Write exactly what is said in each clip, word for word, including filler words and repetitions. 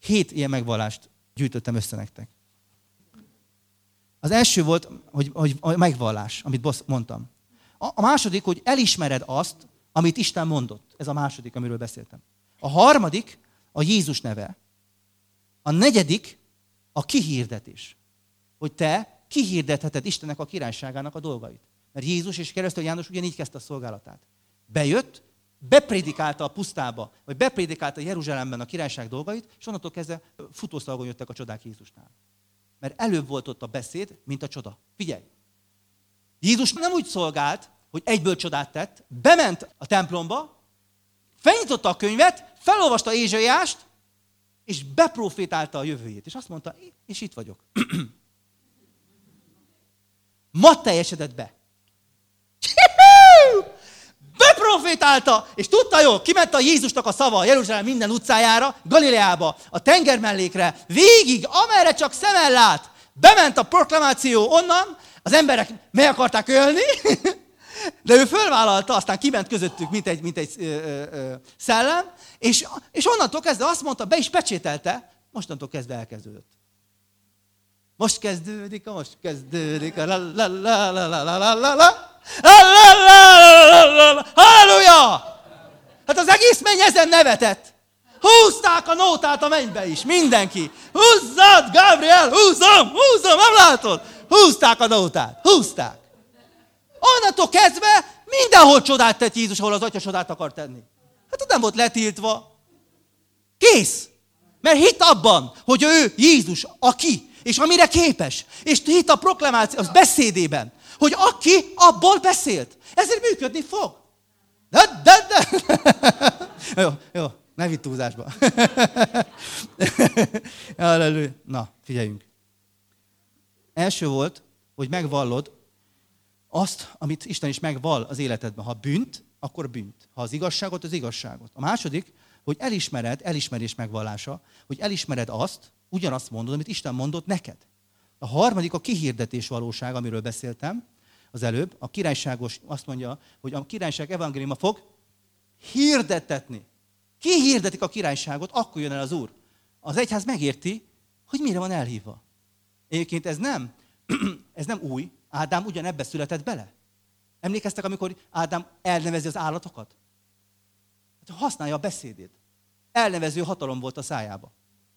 Hét ilyen megvallást gyűjtöttem össze nektek. Az első volt, hogy, hogy a megvallás, amit mondtam. A, a második, hogy elismered azt, amit Isten mondott. Ez a második, amiről beszéltem. A harmadik, a Jézus neve. A negyedik, a kihirdetés. Hogy te kihirdetheted Istennek a királyságának a dolgait. Mert Jézus és keresztül János ugyanígy kezdte a szolgálatát. Bejött, beprédikálta a pusztába, vagy beprédikálta Jeruzsálemben a királyság dolgait, és onnantól kezdve futószalagon jöttek a csodák Jézusnál. Mert előbb volt ott a beszéd, mint a csoda. Figyelj! Jézus nem úgy szolgált, hogy egyből csodát tett, bement a templomba, felnyitotta a könyvet, felolvasta Ézsaiást, és beprofétálta a jövőjét. És azt mondta, és itt vagyok. Ma teljesedett be. Beprofétálta, és tudta jól, kiment a Jézusnak a szava a Jeruzsálem minden utcájára, Galileába, a tenger mellékre, végig, amerre csak szemmel lát. Bement a proklamáció onnan, az emberek meg akarták ölni, de ő fölvállalta, aztán kiment közöttük, mint egy, mint egy ö, ö, ö, szellem, és, és onnantól kezdve azt mondta, be is pecsételte, mostantól kezdve elkezdődött. Most kezdődik, most kezdődik, la la la la la la la la la. Halleluja! Hát az egész menny ezen nevetett. Húzták a nótát a mennybe is, mindenki. Húzzad, Gabriel, húzom, húzom, nem látod? Húzták a nótát, húzták. Onnantól kezdve mindenhol csodát tett Jézus, ahol az Atya csodát akar tenni. Hát ott nem volt letiltva. Kész. Mert hit abban, hogy ő Jézus, aki, és amire képes. És hit a proklamáció, az beszédében, hogy aki abból beszélt. Ezért működni fog. De, de, de. Jó, jó, ne vidd túlzásba. Na, figyeljünk. Első volt, hogy megvallod azt, amit Isten is megvall az életedben. Ha bűnt, akkor bűnt. Ha az igazságot, az igazságot. A második, hogy elismered, elismerés megvallása, hogy elismered azt, ugyanazt mondod, amit Isten mondott neked. A harmadik a kihirdetés valóság, amiről beszéltem az előbb. A királyságos azt mondja, hogy a királyság evangéliuma fog hirdettetni. Ki hirdetik a királyságot, akkor jön el az Úr. Az egyház megérti, hogy mire van elhívva. Egyébként ez nem, ez nem új. Ádám ugyanebbe született bele. Emlékeztek, amikor Ádám elnevezi az állatokat? Hát használja a beszédét. Elnevező hatalom volt a szájába.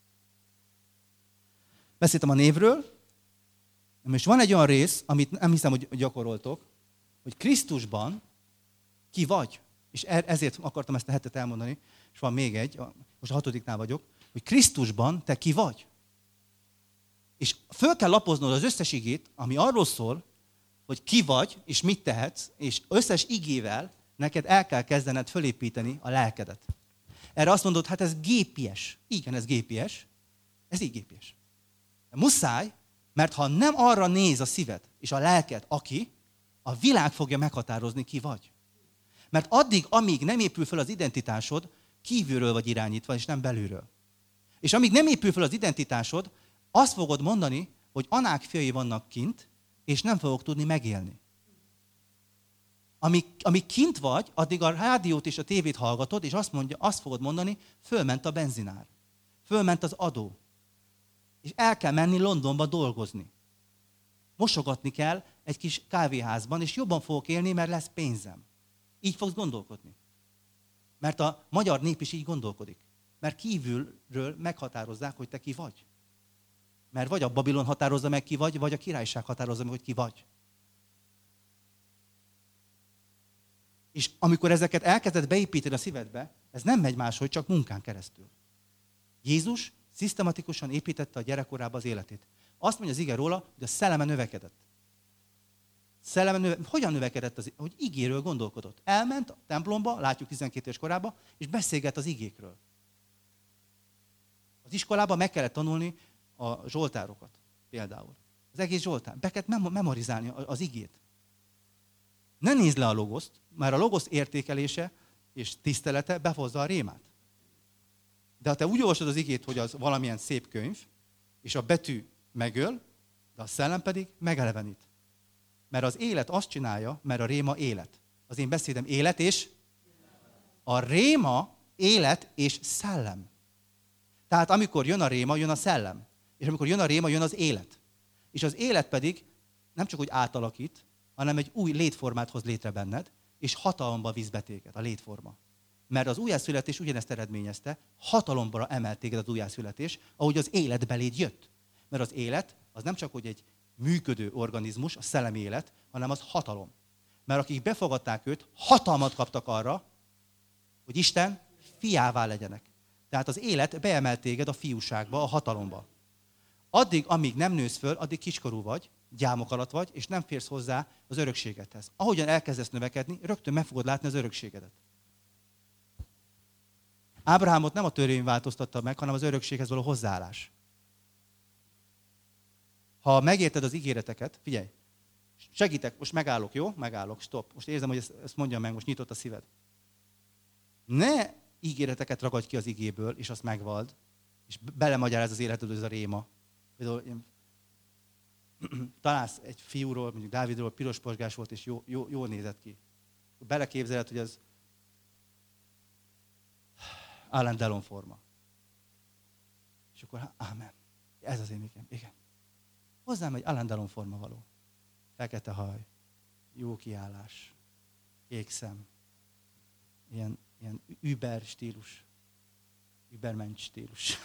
Beszéltem a névről, és van egy olyan rész, amit nem hiszem, hogy gyakoroltok, hogy Krisztusban ki vagy. És ezért akartam ezt a hetet elmondani, és van még egy, most a hatodiknál vagyok, hogy Krisztusban te ki vagy. És föl kell lapoznod az összes igét, ami arról szól, hogy ki vagy, és mit tehetsz, és összes igével neked el kell kezdened fölépíteni a lelkedet. Erre azt mondod, hát ez gépies. Igen, ez gépies. Ez így gépies. Muszáj, mert ha nem arra néz a szíved és a lelked, aki, a világ fogja meghatározni, ki vagy. Mert addig, amíg nem épül fel az identitásod, kívülről vagy irányítva, és nem belülről. És amíg nem épül fel az identitásod, azt fogod mondani, hogy Anák fiai vannak kint, és nem fogok tudni megélni. Amíg, amíg kint vagy, addig a rádiót és a tévét hallgatod, és azt, mondja, azt fogod mondani, fölment a benzinár. Fölment az adó. És el kell menni Londonba dolgozni. Mosogatni kell egy kis kávéházban, és jobban fogok élni, mert lesz pénzem. Így fogsz gondolkodni. Mert a magyar nép is így gondolkodik. Mert kívülről meghatározzák, hogy te ki vagy. Mert vagy a Babilon határozza meg, ki vagy, vagy a királyság határozza meg, hogy ki vagy. És amikor ezeket elkezded beépíteni a szívedbe, ez nem megy máshogy, csak munkán keresztül. Jézus szisztematikusan építette a gyerekkorába az életét. Azt mondja az ige róla, hogy a szelleme növekedett. Szelleme növe... Hogyan növekedett? Az... Hogy igéről gondolkodott. Elment a templomba, látjuk tizenkét éves korában, és beszélget az igékről. Az iskolában meg kellett tanulni a zsoltárokat például. Az egész zsoltár. Be kellett memorizálni az igét. Ne nézd le a logoszt, mert a logosz értékelése és tisztelete behozza a rémát. De ha te úgy olvasod az igét, hogy az valamilyen szép könyv, és a betű megöl, de a szellem pedig megelevenít. Mert az élet azt csinálja, mert a réma élet. Az én beszédem élet és a réma élet és szellem. Tehát amikor jön a réma, jön a szellem. És amikor jön a réma, jön az élet. És az élet pedig nem csak úgy átalakít, hanem egy új létformát hoz létre benned, és hatalomba visz be téged, a létforma. Mert az újjászületés ugyanezt eredményezte, hatalomba emelt téged az újjászületés, ahogy az élet beléd jött. Mert az élet az nem csak hogy egy működő organizmus, a szellemi élet, hanem az hatalom. Mert akik befogadták őt, hatalmat kaptak arra, hogy Isten fiává legyenek. Tehát az élet beemelt téged a fiúságba, a hatalomba. Addig, amíg nem nősz föl, addig kiskorú vagy, gyámok alatt vagy, és nem férsz hozzá az örökségedhez. Ahogyan elkezdesz növekedni, rögtön meg fogod látni az örökségedet. Ábrahámot nem a törvény változtatta meg, hanem az örökséghez való hozzáállás. Ha megérted az ígéreteket, figyelj, segítek, most megállok, jó? Megállok, stop. Most érzem, hogy ezt, ezt mondjam meg, most nyitott a szíved. Ne ígéreteket ragadj ki az igéből, és azt megvald, és belemagyaráz az életedbe ez a réma. Például én találsz egy fiúról, mondjuk Dávidról, piros posgás volt, és jó, jó, jól nézett ki. Beleképzeled, hogy ez Alain Delon forma. És akkor, ámen. Ez az én igém. Igen. Hozzám egy Alain Delon forma való. Fekete haj, jó kiállás, kék szem, ilyen, ilyen über stílus, übermensch stílus.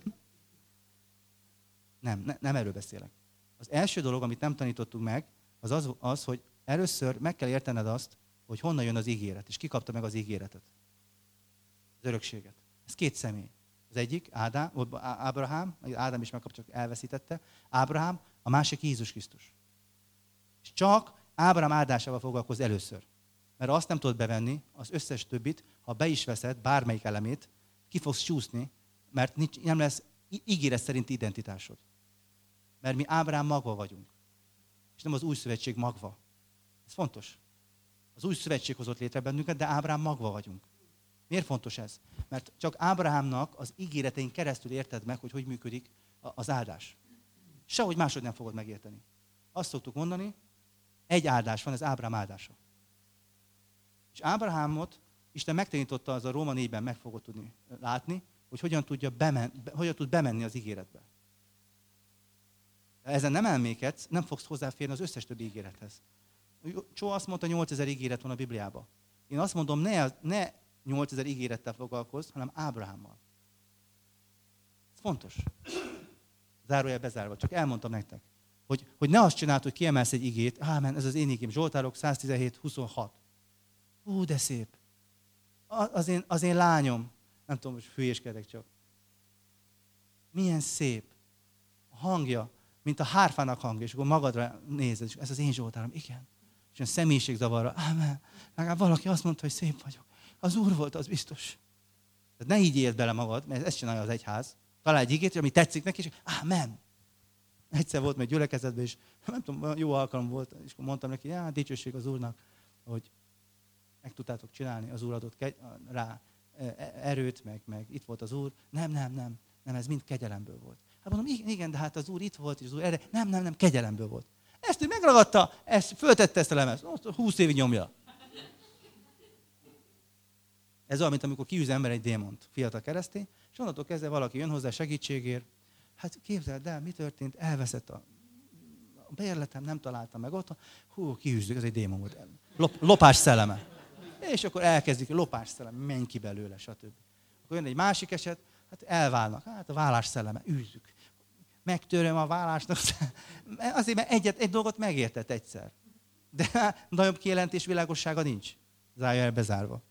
nem, ne, nem erről beszélek. Az első dolog, amit nem tanítottunk meg, az, az az, hogy először meg kell értened azt, hogy honnan jön az ígéret, és ki kapta meg az ígéretet. Az örökséget. Ez két személy. Az egyik, Ádám, Ábrahám, Ádám is megkapta, csak elveszítette. Ábrahám, a másik Jézus Krisztus. És csak Ábrahám áldásával foglalkozz először. Mert azt nem tudod bevenni, az összes többit, ha be is veszed, bármelyik elemét, ki fogsz csúszni, mert nincs, nem lesz ígéret szerinti identitásod. Mert mi Ábrahám magva vagyunk. És nem az új szövetség magva. Ez fontos. Az új szövetség hozott létre bennünket, de Ábrahám magva vagyunk. Miért fontos ez? Mert csak Ábrahámnak az ígéretein keresztül érted meg, hogy hogy működik az áldás. Sehogy máshogy nem fogod megérteni. Azt szoktuk mondani, egy áldás van, ez Ábrahám áldása. És Ábrahámot Isten megtanította, az a Róma négyben meg fogod tudni látni, hogy hogyan, tudja bemen, hogyan tud bemenni az ígéretbe. Ha ezen nem elmékedsz, nem fogsz hozzáférni az összes többi ígérethez. Csó azt mondta, nyolcezer ígéret van a Bibliában. Én azt mondom, ne, ne nyolcezer ígérettel foglalkozz, hanem Ábrahámmal. Ez fontos. Zárójel bezárva, csak elmondtam nektek. Hogy, hogy ne azt csináld, hogy kiemelsz egy igét, ámen, ez az én igém, Zsoltárok száztizenhét huszonhat. Hú, de szép. Az én, az én lányom, nem tudom, hogy hülyéskedek csak. Milyen szép. A hangja, mint a hárfának hangja, és akkor magadra nézed, és ez az én Zsoltárom, igen. És a személyiségzavarra, ámen, legalább valaki azt mondta, hogy szép vagyok. Az Úr volt, az biztos. Tehát ne így éld bele magad, mert ezt csinálja az egyház. Találj egy igét, ami tetszik neki, és ámen. Egyszer volt meg gyülekezetben, és nem tudom, jó alkalom volt, és akkor mondtam neki, já, dicsőség az Úrnak, hogy meg tudtátok csinálni, az Úr adott rá erőt, meg, meg itt volt az Úr. Nem, nem, nem, nem, ez mind kegyelemből volt. Hát mondom, igen, de hát az Úr itt volt, és az Úr erre. Nem, nem, nem, kegyelemből volt. Ezt ő megragadta, ezt föltette ezt a lemezt. húsz évig nyomja. Ez olyan, mint amikor kiűz ember egy démont, fiatal keresztény, és onnantól kezdve valaki jön hozzá segítségért. Hát képzeld el, mi történt? Elveszett a, a bérletem, nem találtam meg otthon. Hú, kiűzzük, ez egy démon volt. Lop, lopás szelleme. És akkor elkezdik, lopás szelleme, menj ki belőle, stb. Akkor jön egy másik eset, hát elválnak. Hát a vállás szelleme, űzzük. Megtöröm a vállásnak. Azért, mert egyet, egy dolgot megértett egyszer. De nagyobb kijelentés világossága nincs. Zárja el bezárva.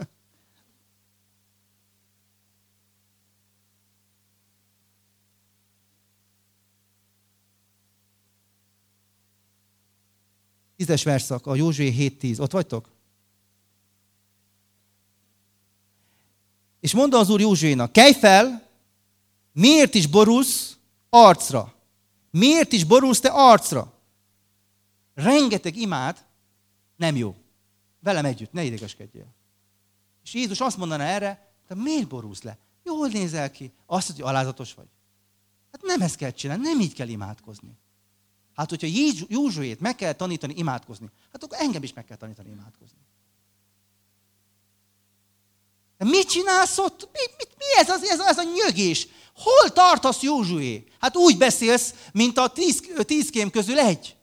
Tízes verszak, a Józsué hét tíz. Ott vagytok? És mondta az Úr Józsuénak, kelj fel, miért is borulsz arcra? Miért is borulsz te arcra? Rengeteg imád nem jó. Velem együtt, ne idegeskedjél. És Jézus azt mondaná erre, te miért borulsz le? Jól nézel ki. Azt mondja, hogy alázatos vagy. Hát nem ezt kell csinálni, nem így kell imádkozni. Hát, hogyha Józsuét meg kell tanítani imádkozni, hát akkor engem is meg kell tanítani imádkozni. De mit csinálsz ott? Mi, mi, mi ez, az, ez, ez a nyögés? Hol tartasz, Józsué? Hát úgy beszélsz, mint a tíz, tíz kém közül egy.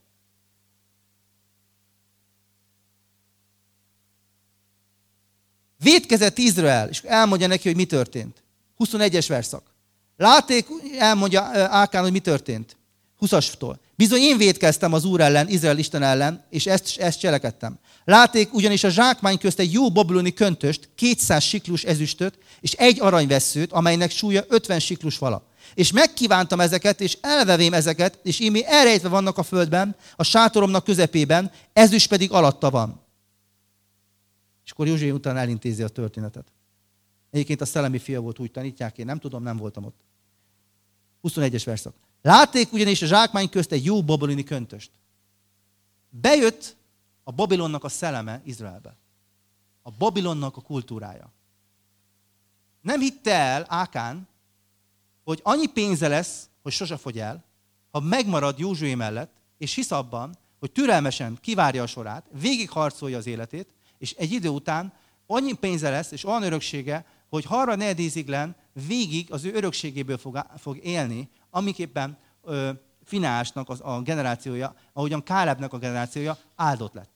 Vétkezett Izrael, és elmondja neki, hogy mi történt. huszonegyes verszak. Látték, elmondja Ákán, hogy mi történt. huszastól. Bizony én vétkeztem az Úr ellen, Izrael Isten ellen, és ezt, ezt cselekedtem. Látték ugyanis a zsákmány közt egy jó babiloni köntöst, kétszáz siklus ezüstöt, és egy aranyvesszőt, amelynek súlya ötven siklus vala. És megkívántam ezeket, és elvevém ezeket, és ímé elrejtve vannak a földben, a sátoromnak közepében, ezüst pedig alatta van. És akkor Józsué után elintézi a történetet. Egyébként a szellemi fia volt, úgy tanítják, én nem tudom, nem voltam ott. huszonegyes verszak. Látték ugyanis a zsákmány közt egy jó babiloni köntöst. Bejött a Babilonnak a szelleme Izraelbe. A Babilonnak a kultúrája. Nem hitte el Ákán, hogy annyi pénze lesz, hogy sose fogy el, ha megmarad Józsué mellett, és hisz abban, hogy türelmesen kivárja a sorát, végigharcolja az életét, és egy idő után annyi pénze lesz, és olyan öröksége, hogy harra negyedéziglen végig az ő örökségéből fog, fog élni, amiképpen ö, Fineásnak az, a generációja, ahogyan Kálebnek a generációja áldott lett.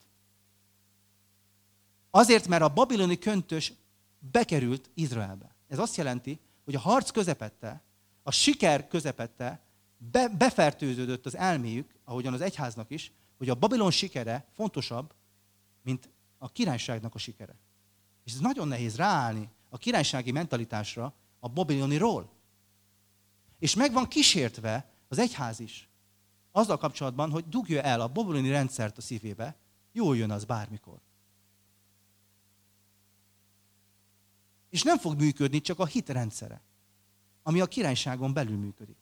Azért, mert a babiloni köntös bekerült Izraelbe. Ez azt jelenti, hogy a harc közepette, a siker közepette be, befertőződött az elméjük, ahogyan az egyháznak is, hogy a Babilon sikere fontosabb, mint a királyságnak a sikere. És ez nagyon nehéz ráállni a királysági mentalitásra a babiloniról. És meg van kísértve az egyház is azzal kapcsolatban, hogy dugja el a babiloni rendszert a szívébe, jól jön az bármikor. És nem fog működni csak a hit rendszere, ami a királyságon belül működik.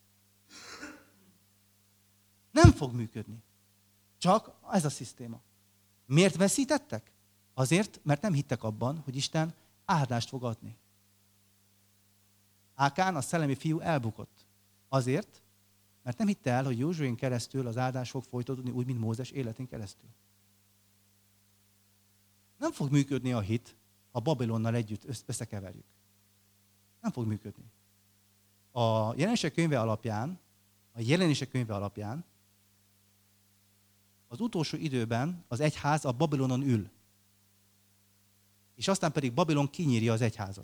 Nem fog működni. Csak ez a szisztéma. Miért veszítettek? Azért, mert nem hittek abban, hogy Isten áldást fog adni. Ákán, a szellemi fiú elbukott. Azért, mert nem hitte el, hogy Józsuén keresztül az áldás fog folytatódni úgy, mint Mózes életén keresztül. Nem fog működni a hit, ha Babilonnal együtt összekeverjük. Nem fog működni. A Jelenések könyve alapján, a Jelenések könyve alapján az utolsó időben az egyház a Babilonon ül. És aztán pedig Babilon kinyírja az egyházat.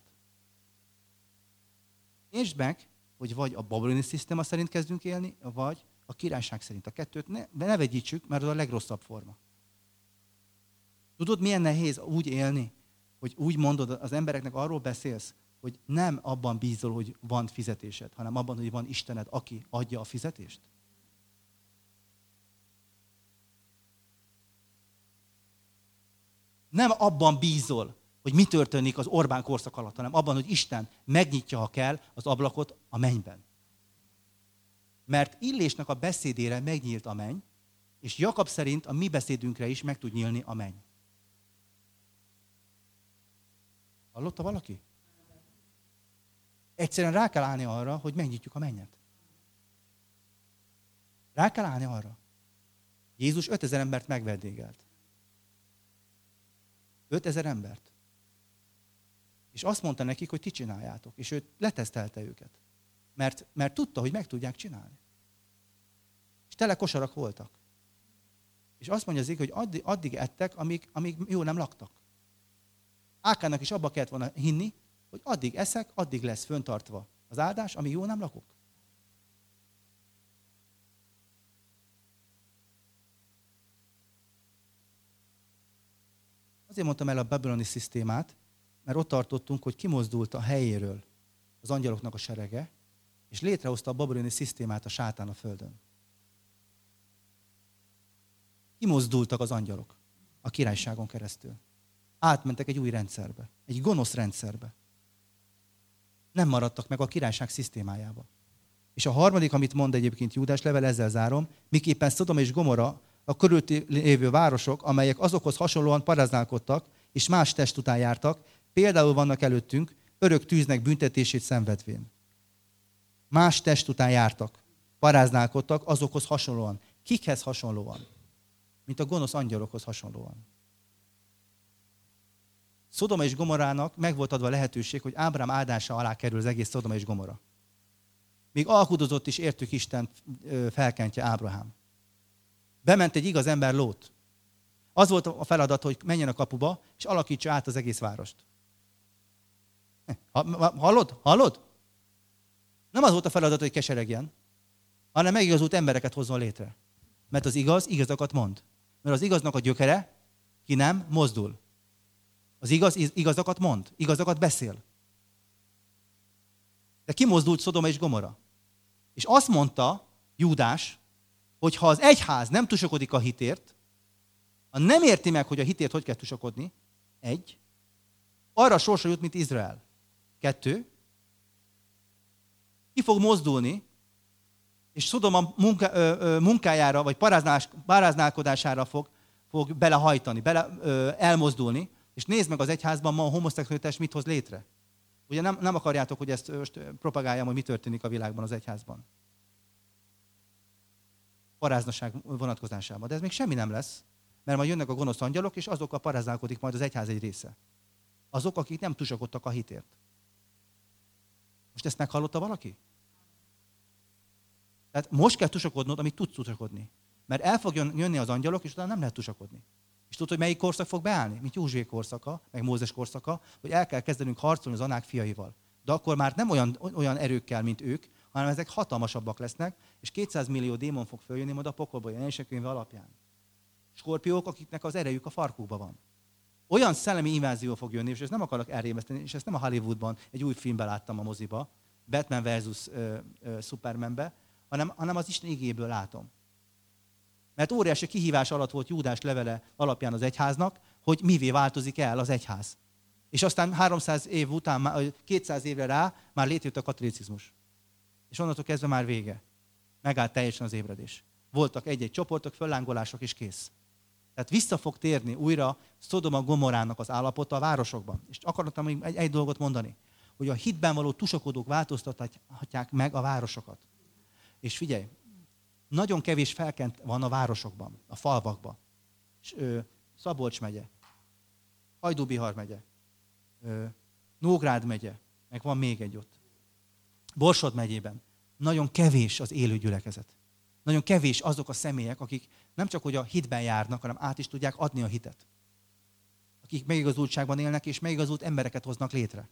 Értsd meg, hogy vagy a babiloni szisztéma szerint kezdünk élni, vagy a királyság szerint. A kettőt ne, ne vegyítsük, mert az a legrosszabb forma. Tudod, milyen nehéz úgy élni, hogy úgy mondod, az embereknek arról beszélsz, hogy nem abban bízol, hogy van fizetésed, hanem abban, hogy van Istened, aki adja a fizetést? Nem abban bízol, hogy mi történik az Orbán korszak alatt, hanem abban, hogy Isten megnyitja, ha kell, az ablakot a mennyben. Mert Illésnek a beszédére megnyílt a menny, és Jakab szerint a mi beszédünkre is meg tud nyílni a menny. Hallotta valaki? Egyszerűen rá kell állni arra, hogy megnyitjuk a mennyet. Rá kell állni arra. Jézus ötezer embert megvendégelt. ötezer embert. És azt mondta nekik, hogy ti csináljátok. És ő letesztelte őket. Mert, mert tudta, hogy meg tudják csinálni. És tele kosarak voltak. És azt mondja az ég, hogy addig, addig ettek, amíg, amíg jó nem laktak. Ákának is abba kellett volna hinni, hogy addig eszek, addig lesz föntartva az áldás, amíg jó nem lakok. Azért mondtam el a babiloni szisztémát, mert ott tartottunk, hogy kimozdult a helyéről az angyaloknak a serege, és létrehozta a babiloni szisztémát a sátán a földön. Kimozdultak az angyalok a királyságon keresztül. Átmentek egy új rendszerbe, egy gonosz rendszerbe. Nem maradtak meg a királyság szisztémájába. És a harmadik, amit mond egyébként Júdás level, ezzel zárom, miképpen Szodom és Gomorra, a körülötti lévő városok, amelyek azokhoz hasonlóan paráználkodtak, és más test után jártak, például vannak előttünk, örök tűznek büntetését szenvedvén. Más test után jártak, paráználkodtak azokhoz hasonlóan. Kikhez hasonlóan? Mint a gonosz angyalokhoz hasonlóan. Szodoma és Gomorának meg volt adva a lehetőség, hogy Ábrám áldása alá kerül az egész Szodoma és Gomora. Még alkudozott is értük Isten felkentje Ábrahám. Bement egy igaz ember, Lót. Az volt a feladat, hogy menjen a kapuba, és alakítsa át az egész várost. Hallod? Hallod? Nem az volt a feladat, hogy keseregjen, hanem megigazult embereket hozzon létre. Mert az igaz, igazakat mond. Mert az igaznak a gyökere, ki nem, mozdul. Az igaz, igazakat mond, igazakat beszél. De kimozdult Szodoma és Gomora. És azt mondta Júdás, hogy ha az egyház nem tusakodik a hitért, ha nem érti meg, hogy a hitért hogy kell tusakodni, egy, arra sorsra jut, mint Izrael. Kettő, ki fog mozdulni, és Szodoma munka, ö, ö, munkájára, vagy paráználkodására fog, fog belehajtani, bele, ö, elmozdulni, és nézd meg az egyházban ma a homoszexualitás mit hoz létre. Ugye nem, nem akarjátok, hogy ezt most propagáljam, hogy mi történik a világban az egyházban. Paráznaság vonatkozásában. De ez még semmi nem lesz, mert majd jönnek a gonosz angyalok, és azokkal paráználkodik majd az egyház egy része. Azok, akik nem tusakodtak a hitért. Most ezt meghallotta valaki? Tehát most kell tusakodnod, amit tudsz tusakodni. Mert el fog jönni az angyalok, és utána nem lehet tusakodni. És tudod, hogy melyik korszak fog beállni? Mint Józsué korszaka, meg Mózes korszaka, hogy el kell kezdenünk harcolni az anák fiaival. De akkor már nem olyan, olyan erőkkel, mint ők, hanem ezek hatalmasabbak lesznek, és kétszáz millió démon fog följönni majd a pokolba, Jelenések könyve alapján. Skorpiók, akiknek az erejük a farkukban van. Olyan szellemi invázió fog jönni, és ezt nem akarok elrémeszteni, és ezt nem a Hollywoodban, egy új filmben láttam a moziba, Batman versus uh, uh, Supermanbe, hanem, hanem az Isten igéből látom. Mert óriási kihívás alatt volt Júdás levele alapján az egyháznak, hogy mivé változik el az egyház. És aztán háromszáz év után, kétszáz évre rá már létrejött a katolicizmus. És onnantól kezdve már vége. Megállt teljesen az ébredés. Voltak egy-egy csoportok, föllángolások és kész. Tehát vissza fog térni újra Szodoma Gomorának az állapota a városokban. És akartam még egy, egy dolgot mondani, hogy a hitben való tusakodók változtathatják meg a városokat. És figyelj, nagyon kevés felkent van a városokban, a falvakban. Szabolcs megye, Hajdú-Bihar megye, ö, Nógrád megye, meg van még egy ott. Borsod megyében. Nagyon kevés az élő gyülekezet. Nagyon kevés azok a személyek, akik nem csak hogy a hitben járnak, hanem át is tudják adni a hitet. Akik megigazultságban élnek, és megigazult embereket hoznak létre.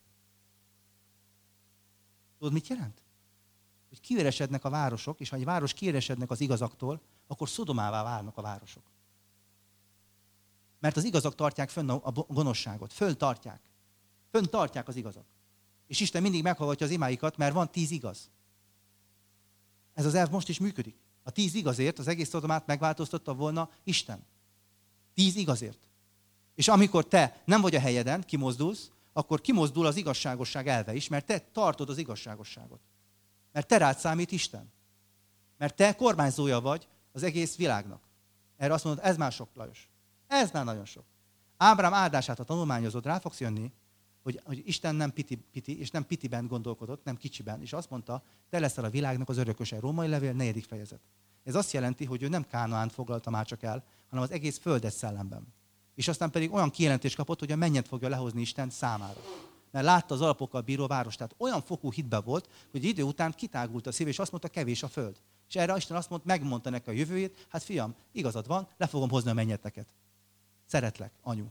Tudod, mit jelent? Hogy kiüresednek a városok, és ha egy város kiüresednek az igazaktól, akkor Szodomává válnak a városok. Mert az igazak tartják fönn a gonoszságot. Fönn tartják. Fönn tartják az igazak. És Isten mindig meghallgatja az imáikat, mert van tíz igaz. Ez az elv most is működik. A tíz igazért az egész Szodomát megváltoztatta volna Isten. Tíz igazért. És amikor te nem vagy a helyeden, kimozdulsz, akkor kimozdul az igazságosság elve is, mert te tartod az igazságosságot. Mert te rád számít Isten. Mert te kormányzója vagy az egész világnak. Erre azt mondod, ez már sok, Lajos. Ez már nagyon sok. Ábrám áldását, ha tanulmányozod, rá fogsz jönni, hogy, hogy Isten nem piti, piti, és nem pitiben gondolkodott, nem kicsiben. És azt mondta, te leszel a világnak az örököse. Római levél, negyedik fejezet. Ez azt jelenti, hogy ő nem Kánaánt foglalta már csak el, hanem az egész földet szellemben. És aztán pedig olyan kijelentést kapott, hogy a mennyet fogja lehozni Isten számára. Mert látta az alapokkal bíró város. Tehát olyan fokú hitben volt, hogy idő után kitágult a szív, és azt mondta, kevés a föld. És erre Isten azt mondta, megmondta neki a jövőjét, hát fiam, igazad van, le fogom hozni a mennyeteket. Szeretlek, anyu.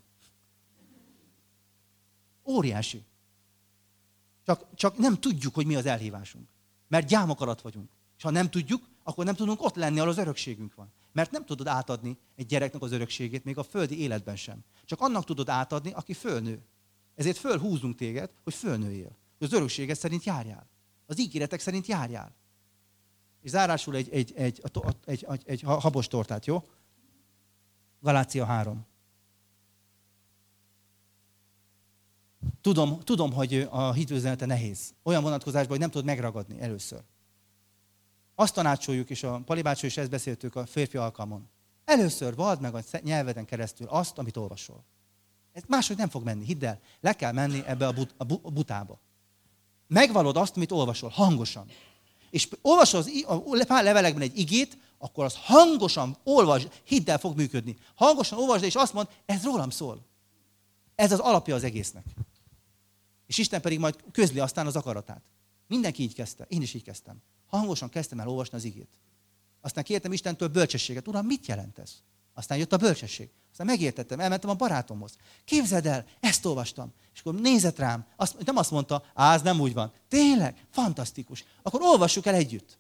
Óriási. Csak, csak nem tudjuk, hogy mi az elhívásunk. Mert gyámok alatt vagyunk. És ha nem tudjuk, akkor nem tudunk ott lenni, ahol az örökségünk van. Mert nem tudod átadni egy gyereknek az örökségét, még a földi életben sem. Csak annak tudod átadni, aki fölnő. Ezért fölhúzunk téged, hogy fölnőjél. Hogy az örökséged szerint járjál. Az ígéretek szerint járjál. És zárásul egy, egy, egy, egy, egy, egy habos tortát, jó? Galácia három. Tudom, tudom, hogy a hitüzenete nehéz. Olyan vonatkozásban, hogy nem tudod megragadni először. Azt tanácsoljuk, és a Pali bácsi is ezt beszéltük a férfi alkalmon. Először vald meg a nyelveden keresztül azt, amit olvasol. Ez máshogy nem fog menni, hidd el. Le kell menni ebbe a, but, a, bu, a butába. Megvalod azt, amit olvasol, hangosan. És olvasol az, a pár levelekben egy igét, akkor az hangosan olvasd, hidd el, fog működni. Hangosan olvasd, és azt mondd, ez rólam szól. Ez az alapja az egésznek. És Isten pedig majd közli aztán az akaratát. Mindenki így kezdte. Én is így kezdtem. Hangosan kezdtem el olvasni az igét. Aztán kértem Istentől bölcsességet. Uram, mit jelent ez? Aztán jött a bölcsesség. Aztán megértettem, elmentem a barátomhoz. Képzeld el, ezt olvastam. És akkor nézett rám. Azt, nem azt mondta, á, ez nem úgy van. Tényleg? Fantasztikus. Akkor olvassuk el együtt.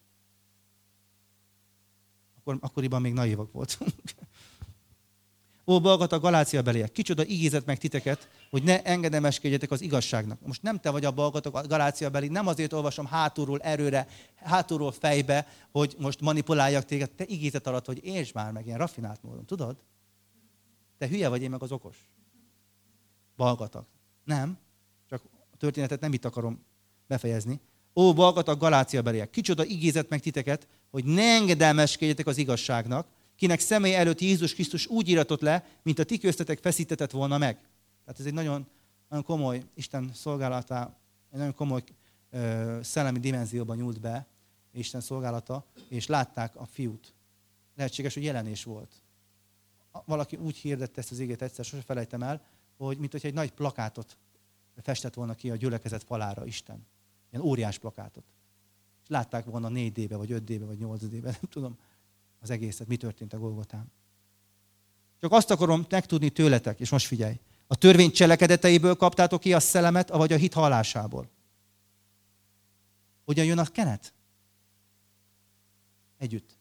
Akkor, akkoriban még naívak voltunk. Ó, balgat a Galácia beliek, kicsoda igézett meg titeket, hogy ne engedelmeskedjetek az igazságnak. Most nem te vagy a balgat a Galácia beli, nem azért olvasom hátulról erőre, hátulról fejbe, hogy most manipuláljak téged. Te igézet alatt, hogy értsd már meg ilyen raffinált módon, tudod? Te hülye vagy, én meg az okos. Balgatak. Nem, csak a történetet nem itt akarom befejezni. Ó, balgat a Galácia beliek, kicsoda igézett meg titeket, hogy ne engedelmeskedjetek az igazságnak, kinek személy előtt Jézus Krisztus úgy íratott le, mint a ti köztetek feszítetett volna meg. Tehát ez egy nagyon, nagyon komoly Isten szolgálata, egy nagyon komoly ö, szellemi dimenzióban nyúlt be Isten szolgálata, és látták a fiút. Lehetséges, hogy jelenés volt. Valaki úgy hirdette ezt az igét egyszer, sose felejtem el, hogy mint hogy egy nagy plakátot festett volna ki a gyülekezet falára Isten. Ilyen óriás plakátot. És látták volna négy dé-be, vagy öt dé-be, vagy nyolc dé-be, nem tudom az egészet, mi történt a Golgotán. Csak azt akarom megtudni tőletek, és most figyelj, a törvény cselekedeteiből kaptátok ki a szellemet, vagy a hit hallásából? Hogyan jön a kenet? Együtt.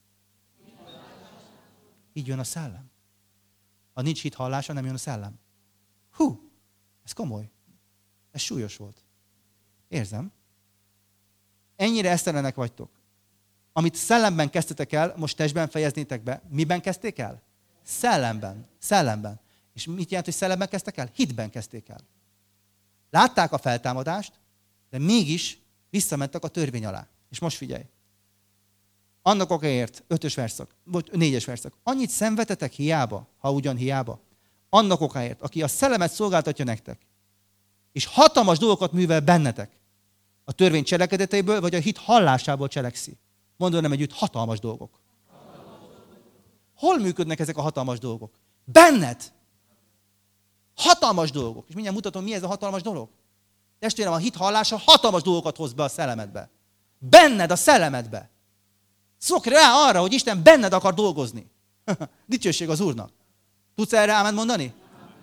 Így jön a szellem. Ha nincs hit hallása, nem jön a szellem. Hú, ez komoly. Ez súlyos volt. Érzem. Ennyire esztelenek vagytok. Amit szellemben kezdtetek el, most testben fejeznétek be. Miben kezdték el? Szellemben. Szellemben. És mit jelent, hogy szellemben kezdtek el? Hitben kezdték el. Látták a feltámadást, de mégis visszamentek a törvény alá. És most figyelj. Annak okáért, ötös verszak, vagy négyes verszak. Annyit szenvetetek hiába, ha ugyan hiába. Annak okáért, aki a szellemet szolgáltatja nektek, és hatalmas dolgokat művel bennetek, a törvény cselekedeteiből, vagy a hit hallásából cselekszi. Mondom nem együtt, hatalmas dolgok. Hol működnek ezek a hatalmas dolgok? Benned! Hatalmas dolgok. És mindjárt mutatom, mi ez a hatalmas dolog. Testvérem, a hit hallása hatalmas dolgokat hoz be a szellemedbe. Benned, a szellemedbe. Szokj rá arra, hogy Isten benned akar dolgozni. Dicsőség az Úrnak. Tudsz erre áment mondani?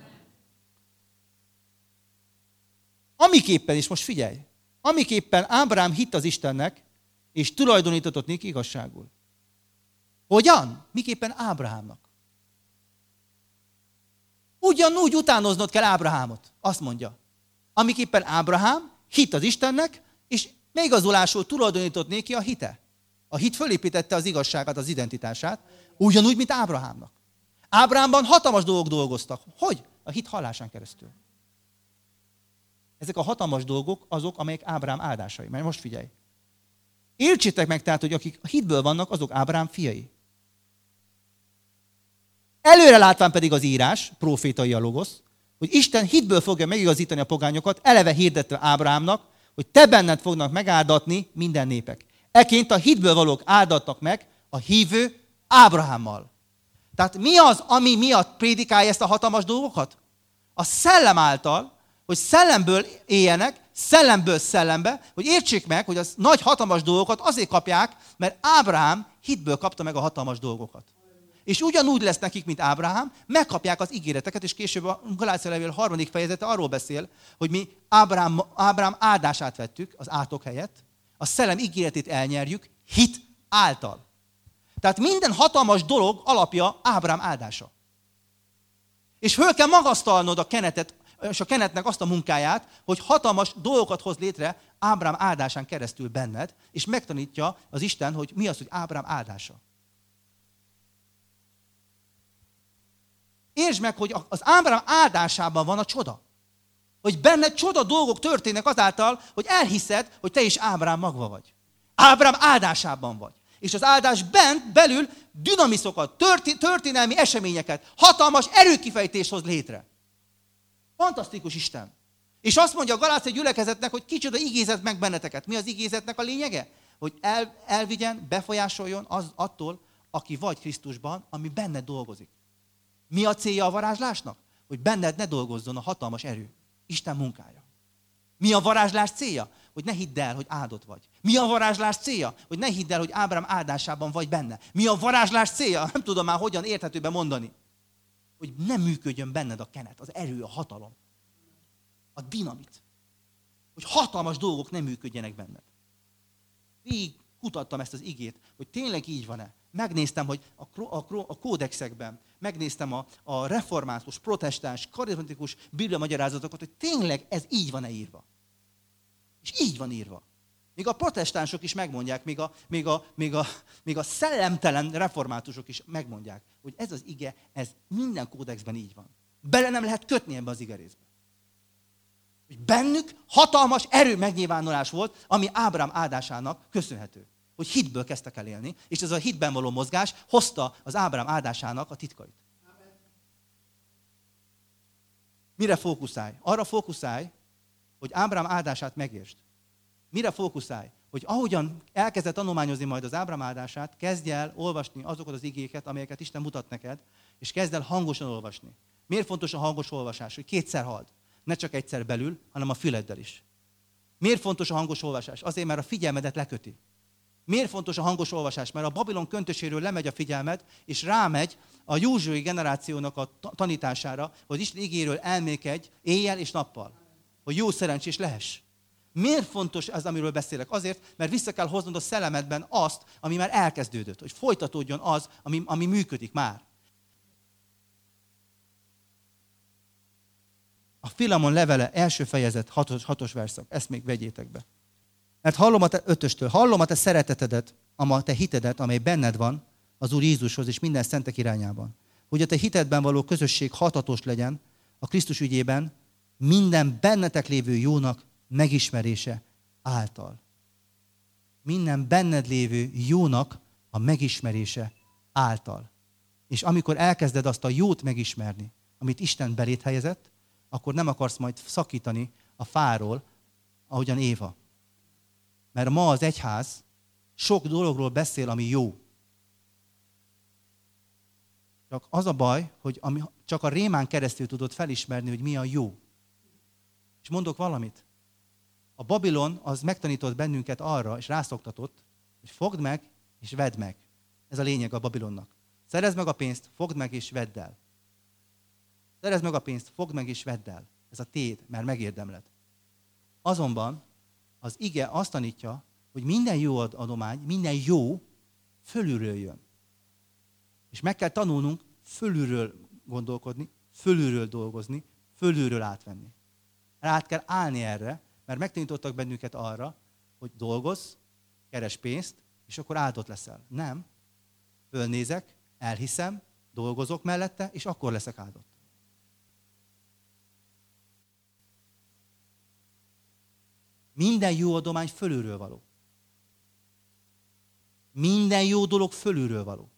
Amiképpen is, most figyelj, amiképpen Ábrahám hitt az Istennek, és tulajdonított néki igazságul. Hogyan? Miképpen Ábrahámnak. Ugyanúgy utánoznod kell Ábrahámot. Azt mondja. Amiképpen Ábrahám hitt az Istennek, és megigazulásul tulajdonított néki a hite. A hit fölépítette az igazságát, az identitását, ugyanúgy, mint Ábrahámnak. Ábrahámban hatalmas dolgok dolgoztak. Hogy? A hit hallásán keresztül. Ezek a hatalmas dolgok azok, amelyek Ábrahám áldásai. Mert most figyelj. Értsétek meg tehát, hogy akik a hitből vannak, azok Ábrahám fiai. Előre látván pedig az írás, profétai a logosz, hogy Isten hitből fogja megigazítani a pogányokat, eleve hirdette Ábrahámnak, hogy te benned fognak megáldatni minden népek. Eként a hitből valók áldatnak meg a hívő Ábrahámmal. Tehát mi az, ami miatt prédikálja ezt a hatalmas dolgokat? A szellem által, hogy szellemből éljenek, szellemből szellembe, hogy értsék meg, hogy az nagy hatalmas dolgokat azért kapják, mert Ábrahám hitből kapta meg a hatalmas dolgokat. És ugyanúgy lesz nekik, mint Ábrahám, megkapják az ígéreteket, és később a Galácia levél harmadik fejezete arról beszél, hogy mi Ábrahám, Ábrahám áldását vettük az átok helyett, a szellem ígéretét elnyerjük hit által. Tehát minden hatalmas dolog alapja Ábrahám áldása. És föl kell magasztalnod a kenetet, és a kenetnek azt a munkáját, hogy hatalmas dolgokat hoz létre Ábrahám áldásán keresztül benned, és megtanítja az Isten, hogy mi az, hogy Ábrahám áldása. Értsd meg, hogy az Ábrahám áldásában van a csoda. Hogy benned csoda dolgok történnek azáltal, hogy elhiszed, hogy te is Ábrahám magva vagy. Ábrahám áldásában vagy. És az áldás bent, belül dinamiszokat, történelmi eseményeket, hatalmas erőkifejtést hoz létre. Fantasztikus Isten. És azt mondja a Galácia gyülekezetnek, hogy kicsoda igézett meg benneteket. Mi az igézetnek a lényege? Hogy el, elvigyen, befolyásoljon az attól, aki vagy Krisztusban, ami benne dolgozik. Mi a célja a varázslásnak? hogy benned ne dolgozzon a hatalmas erő, Isten munkája. Mi a varázslás célja? Hogy ne hidd el, hogy áldott vagy. Mi a varázslás célja? Hogy ne hidd el, hogy Ábrám áldásában vagy benne. Mi a varázslás célja? Nem tudom már hogyan érthetőben mondani. Hogy nem működjön benned a kenet, az erő, a hatalom, a dinamit. Hogy hatalmas dolgok nem működjenek benned. Végig kutattam ezt az igét, hogy tényleg így van-e. Megnéztem, hogy a, a, a kódexekben, megnéztem a, a református, protestáns, karizmatikus bibliamagyarázatokat, hogy tényleg ez így van-e írva. És így van írva. Még a protestánsok is megmondják, még a, még a, még a, még a szellemtelen reformátusok is megmondják, hogy ez az ige, ez minden kódexben így van. Bele nem lehet kötni ebbe az igerészbe. Hogy bennük hatalmas erő megnyilvánulás volt, ami Ábrám áldásának köszönhető. Hogy hitből kezdtek el élni, és ez a hitben való mozgás hozta az Ábrám áldásának a titkait. Mire fókuszálj? Arra fókuszálj, hogy Ábrám áldását megértsd. Mire fókuszálj? Hogy ahogyan elkezded tanulmányozni majd az Ábrám áldását, kezdj el olvasni azokat az igéket, amelyeket Isten mutat neked, és kezd el hangosan olvasni. Miért fontos a hangos olvasás? Hogy kétszer halld. Ne csak egyszer belül, hanem a füleddel is. Miért fontos a hangos olvasás? Azért, mert a figyelmedet leköti. Miért fontos a hangos olvasás? Mert a Babilon köntöséről lemegy a figyelmed, és rámegy a józsuei generációnak a tanítására, hogy Isten igéről elmékedj éjjel és nappal. Hogy jó szerencsés lehess. Miért fontos ez, amiről beszélek? Azért, mert vissza kell hoznod a szellemedben azt, ami már elkezdődött. Hogy folytatódjon az, ami, ami működik már. A Filemon levele első fejezet, hatos, hatos verszak. Ezt még vegyétek be. Mert hallom a te, ötöstől, hallom a te szeretetedet, a te hitedet, amely benned van az Úr Jézushoz és minden szentek irányában. Hogy a te hitedben való közösség hatatos legyen a Krisztus ügyében, minden bennetek lévő jónak megismerése által. Minden benned lévő jónak a megismerése által. És amikor elkezded azt a jót megismerni, amit Isten beléd helyezett, akkor nem akarsz majd szakítani a fáról, ahogyan Éva. Mert ma az egyház sok dologról beszél, ami jó. Csak az a baj, hogy ami, csak a rémán keresztül tudod felismerni, hogy mi a jó. És mondok valamit. A Babilon az megtanított bennünket arra, és rászoktatott, hogy fogd meg, és vedd meg. Ez a lényeg a Babilonnak. Szerezd meg a pénzt, fogd meg, és vedd el. Szerezd meg a pénzt, fogd meg, és vedd el. Ez a téd, mert megérdemled. Azonban az ige azt tanítja, hogy minden jó adomány, minden jó fölülről jön. És meg kell tanulnunk fölülről gondolkodni, fölülről dolgozni, fölülről átvenni. Rá kell állni erre, mert megtanítottak bennünket arra, hogy dolgozz, keres pénzt, és akkor áldott leszel. Nem. Fölnézek, elhiszem, dolgozok mellette, és akkor leszek áldott. Minden jó adomány fölülről való. Minden jó dolog fölülről való.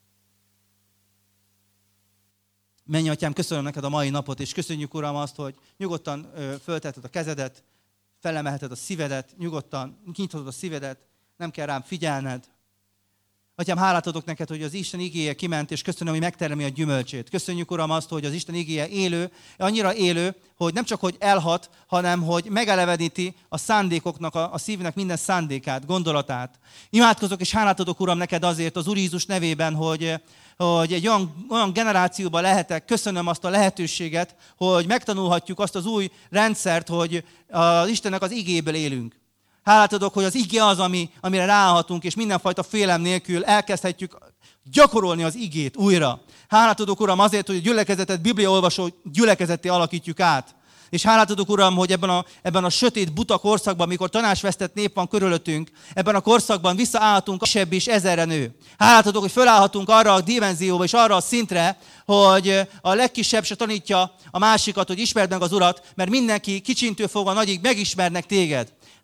Menj, Atyám, köszönöm neked a mai napot, és köszönjük, Uram, azt, hogy nyugodtan föltetted a kezedet, felemelheted a szívedet, nyugodtan kinyithatod a szívedet, nem kell rám figyelned. Atyám, hálát adok neked, hogy az Isten igéje kiment, és köszönöm, hogy megteremi a gyümölcsét. Köszönjük, Uram, azt, hogy az Isten igéje élő, annyira élő, hogy nem csak hogy elhat, hanem hogy megeleveníti a szándékoknak, a, a szívnek minden szándékát, gondolatát. Imádkozok és hálát adok, Uram, neked azért az Úr Jézus nevében, hogy, hogy egy olyan, olyan generációban lehetek. Köszönöm azt a lehetőséget, hogy megtanulhatjuk azt az új rendszert, hogy az Istennek az igéből élünk. Hálát adok, hogy az ige az, ami, amire ráállhatunk, és mindenfajta félelem nélkül elkezdhetjük gyakorolni az igét újra. Hálát adok, Uram, azért, hogy a gyülekezetet bibliaolvasó gyülekezetté alakítjuk át. És hálát adok, Uram, hogy ebben a, ebben a sötét, buta korszakban, amikor tanácsvesztett nép van körülöttünk, ebben a korszakban visszaállhatunk, kisebb is ezerre nő. Hálát adok, hogy fölállhatunk arra a dimenzióba és arra a szintre, hogy a legkisebb se tanítja a másikat, hogy ismerd meg az Urat, mert mindenki kicsintől fogva nagyig megismernek téged.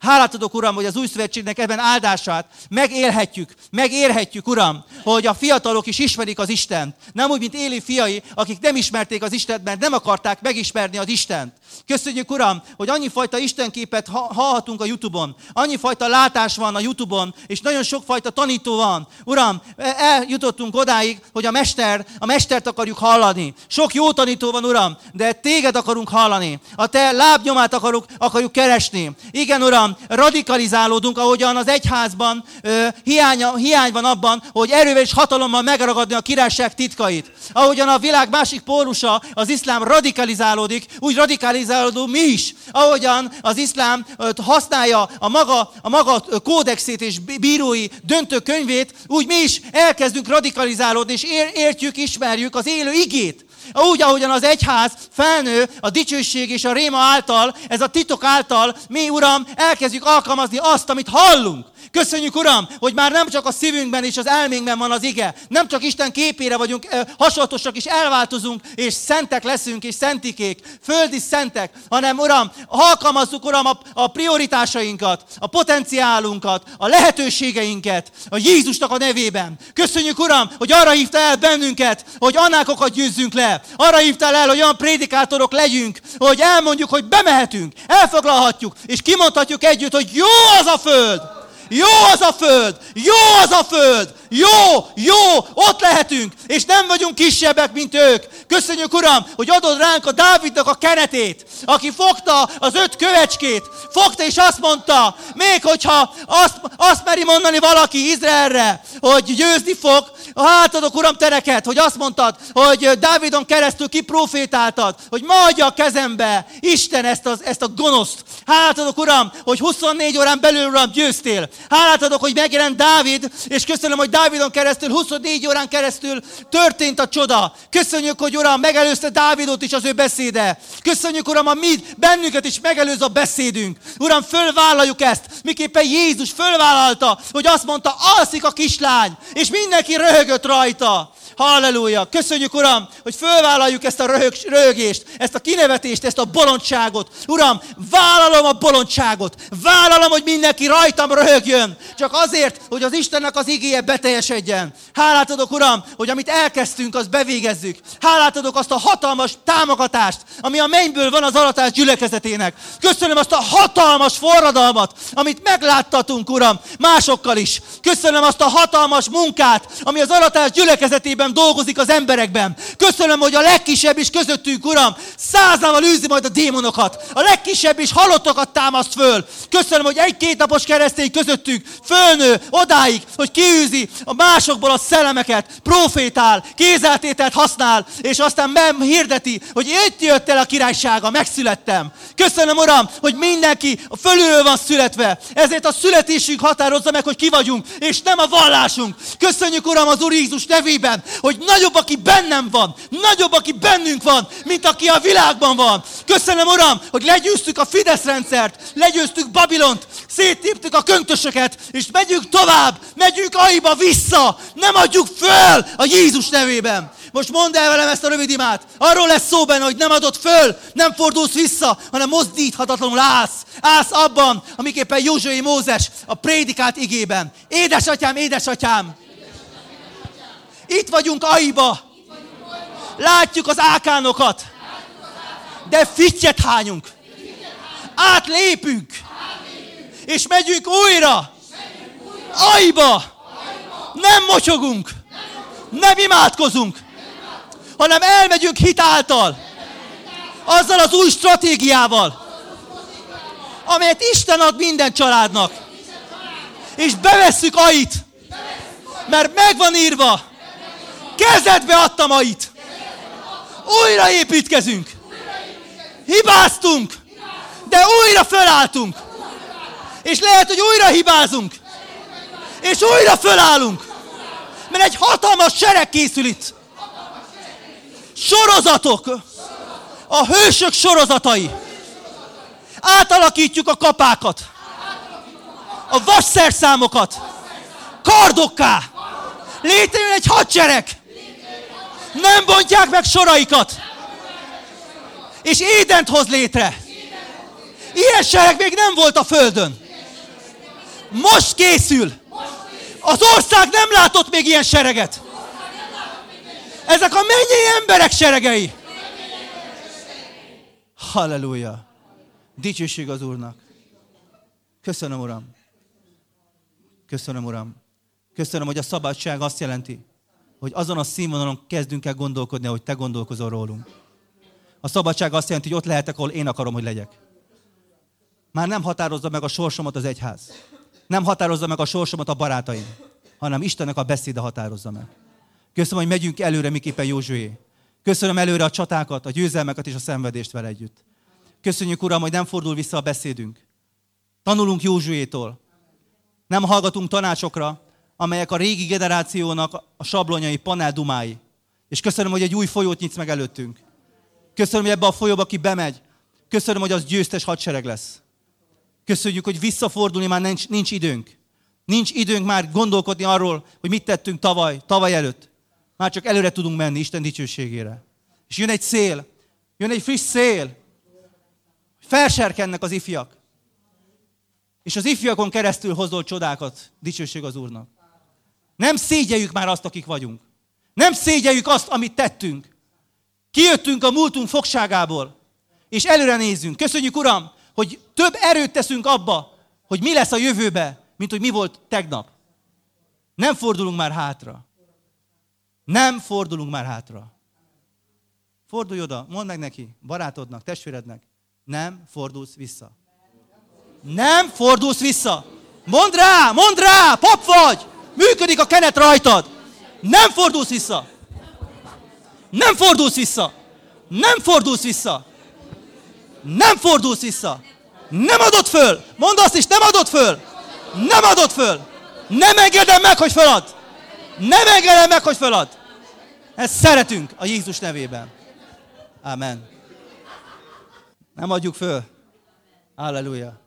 Hálát adok, Uram, hogy az új szövetségnek ebben áldását megélhetjük, megérhetjük, Uram, hogy a fiatalok is ismerik az Istent. Nem úgy, mint Éli fiai, akik nem ismerték az Istent, mert nem akarták megismerni az Istent. Köszönjük, Uram, hogy annyi fajta istenképet hallhatunk a YouTube-on, annyi fajta látás van a YouTube-on, és nagyon sokfajta tanító van. Uram, eljutottunk odáig, hogy a mester, a mestert akarjuk hallani. Sok jó tanító van, Uram, de téged akarunk hallani. A te lábnyomát akarjuk, akarjuk keresni. Igen, Uram, radikalizálódunk, ahogyan az egyházban ö, hiány, hiány van abban, hogy erővel és hatalommal megragadni a királyság titkait. Ahogyan a világ másik pólusa, az iszlám radikalizálódik, úgy radikalizálódunk mi is. Ahogyan az iszlám ö, használja a maga, a maga kódexét és bírói döntőkönyvét, úgy mi is elkezdünk radikalizálódni, és értjük, ismerjük az élő igét. Úgy, ahogyan az egyház felnő a dicsőség és a réma által, ez a titok által, mi, Uram, elkezdjük alkalmazni azt, amit hallunk. Köszönjük, Uram, hogy már nem csak a szívünkben és az elménkben van az ige, nem csak Isten képére vagyunk eh, hasonlatosak és elváltozunk, és szentek leszünk, és szentikék, földi szentek, hanem, Uram, alkalmazzuk, Uram, a, a prioritásainkat, a potenciálunkat, a lehetőségeinket, a Jézusnak a nevében. Köszönjük, Uram, hogy arra hívta el bennünket, hogy annákokat győzzünk le. Arra hívtál el, hogy olyan prédikátorok legyünk, hogy elmondjuk, hogy bemehetünk, elfoglalhatjuk, és kimondhatjuk együtt, hogy jó az a föld! Jó az a föld! Jó az a föld! Jó, jó, ott lehetünk, és nem vagyunk kisebbek, mint ők. Köszönjük, Uram, hogy adod ránk a Dávidnak a kenetét, aki fogta az öt kövecskét, fogta és azt mondta, még hogyha azt, azt meri mondani valaki Izraelre, hogy győzni fog, hát adok, Uram, tereket, hogy azt mondtad, hogy Dávidon keresztül kiprofétáltad, hogy ma adja a kezembe Isten ezt, az, ezt a gonoszt. Hálát adok, Uram, hogy huszonnégy órán belül, Uram, győztél. Hálát adok, hogy megjelent Dávid, és köszönöm, hogy Dávidon keresztül, huszonnégy órán keresztül történt a csoda. Köszönjük, hogy, Uram, megelőzte Dávidot is az ő beszéde. Köszönjük, Uram, a mi bennünket is megelőz a beszédünk. Uram, fölvállaljuk ezt. Miképpen Jézus fölvállalta, hogy azt mondta, alszik a kislány, és mindenki röhögött rajta. Halleluja! Köszönjük, Uram, hogy fölvállaljuk ezt a röhög, röhögést, ezt a kinevetést, ezt a bolondságot. Uram, vállalom a bolondságot. Vállalom, hogy mindenki rajtam röhögjön. Csak azért, hogy az Istennek az igéje beteljesedjen. Hálát adok, Uram, hogy amit elkezdtünk, azt bevégezzük. Hálát adok azt a hatalmas támogatást, ami a mennyből van az alatás gyülekezetének. Köszönöm azt a hatalmas forradalmat, amit megláttatunk, Uram, másokkal is. Köszönöm azt a hatalmas munkát, ami az alatás gyülekezetében dolgozik az emberekben. Köszönöm, hogy a legkisebb is közöttünk, Uram, százával űzi majd a démonokat. A legkisebb is halottakat támaszt föl. Köszönöm, hogy egy-két napos keresztény közöttünk fölnő odáig, hogy kiűzi a másokból a szellemeket, profétál, kézzeltételt használ, és aztán nem hirdeti, hogy itt jött el a királysága, megszülettem. Köszönöm, Uram, hogy mindenki fölülről van születve. Ezért a születésünk határozza meg, hogy ki vagyunk, és nem a vallásunk. Köszönjük, Uram, az Úr Jézus nevében, hogy nagyobb, aki bennem van, nagyobb, aki bennünk van, mint aki a világban van. Köszönöm, Uram, hogy legyőztük a Fidesz rendszert, legyőztük Babilont, széttéptük a köntösöket, és megyünk tovább, megyünk aiba vissza, nem adjuk föl a Jézus nevében. Most mondd el velem ezt a rövid imát. Arról lesz szó benne, hogy nem adod föl, nem fordulsz vissza, hanem mozdíthatatlanul állsz. Állsz abban, amiképpen Józsué Mózes a prédikált igében. Édesatyám, édesatyám! Itt vagyunk Aiba. Látjuk az ákánokat. De fittyet hányunk. Átlépünk. És megyünk újra. Aiba. Nem motyogunk. Nem imádkozunk. Hanem elmegyünk hitáltal. Azzal az új stratégiával, amelyet Isten ad minden családnak. És bevesszük Ait. Mert meg van írva. Kezedbe adtam Ait. Újra építkezünk. Hibáztunk. De újra fölálltunk. És lehet, hogy újra hibázunk. És újra fölállunk. Mert egy hatalmas sereg készül itt. Sorozatok. A hősök sorozatai. Átalakítjuk a kapákat. A vasszerszámokat. Kardokká. Létrejön egy hadsereg. Nem bontják meg soraikat. És Édent hoz létre. Ilyen sereg még nem volt a földön. Most készül. Az ország nem látott még ilyen sereget. Ezek a mennyei emberek seregei. Halleluja. Dicsőség az Úrnak. Köszönöm, Uram. Köszönöm, Uram. Köszönöm, hogy a szabadság azt jelenti, hogy azon a színvonalon kezdünk el gondolkodni, ahogy Te gondolkozol rólunk. A szabadság azt jelenti, hogy ott lehetek, ahol én akarom, hogy legyek. Már nem határozza meg a sorsomat az egyház. Nem határozza meg a sorsomat a barátaim, hanem Istennek a beszéde határozza meg. Köszönöm, hogy megyünk előre, miképpen Józsué. Köszönöm előre a csatákat, a győzelmeket és a szenvedést vele együtt. Köszönjük, Uram, hogy nem fordul vissza a beszédünk. Tanulunk Józsuétól. Nem hallgatunk tanácsokra, amelyek a régi generációnak a sablonyai, paneldumái. És köszönöm, hogy egy új folyót nyitsz meg előttünk. Köszönöm, hogy ebbe a folyóba, aki bemegy, köszönöm, hogy az győztes hadsereg lesz. Köszönjük, hogy visszafordulni már nincs, nincs időnk. Nincs időnk már gondolkodni arról, hogy mit tettünk tavaly, tavaly előtt. Már csak előre tudunk menni Isten dicsőségére. És jön egy szél, jön egy friss szél. Felserkennek az ifjak. És az ifjakon keresztül hozol csodákat. Dicsőség az Úrnak. Nem szégyeljük már azt, akik vagyunk. Nem szégyeljük azt, amit tettünk. Kijöttünk a múltunk fogságából, és előre nézzünk. Köszönjük, Uram, hogy több erőt teszünk abba, hogy mi lesz a jövőbe, mint hogy mi volt tegnap. Nem fordulunk már hátra. Nem fordulunk már hátra. Fordulj oda, mondd meg neki, barátodnak, testvérednek, nem fordulsz vissza. Nem fordulsz vissza. Mondd rá, mondd rá, pap vagy, működik a kenet rajtad. Nem fordulsz vissza. Nem fordulsz vissza. Nem fordulsz vissza. Nem fordulsz vissza. Nem adod föl. Mondd azt is, nem adod föl. Nem adod föl. Nem engedem meg, hogy föladd. Nem engedem meg, hogy föladd. Ezt szeretünk a Jézus nevében. Amen. Nem adjuk föl. Halleluja.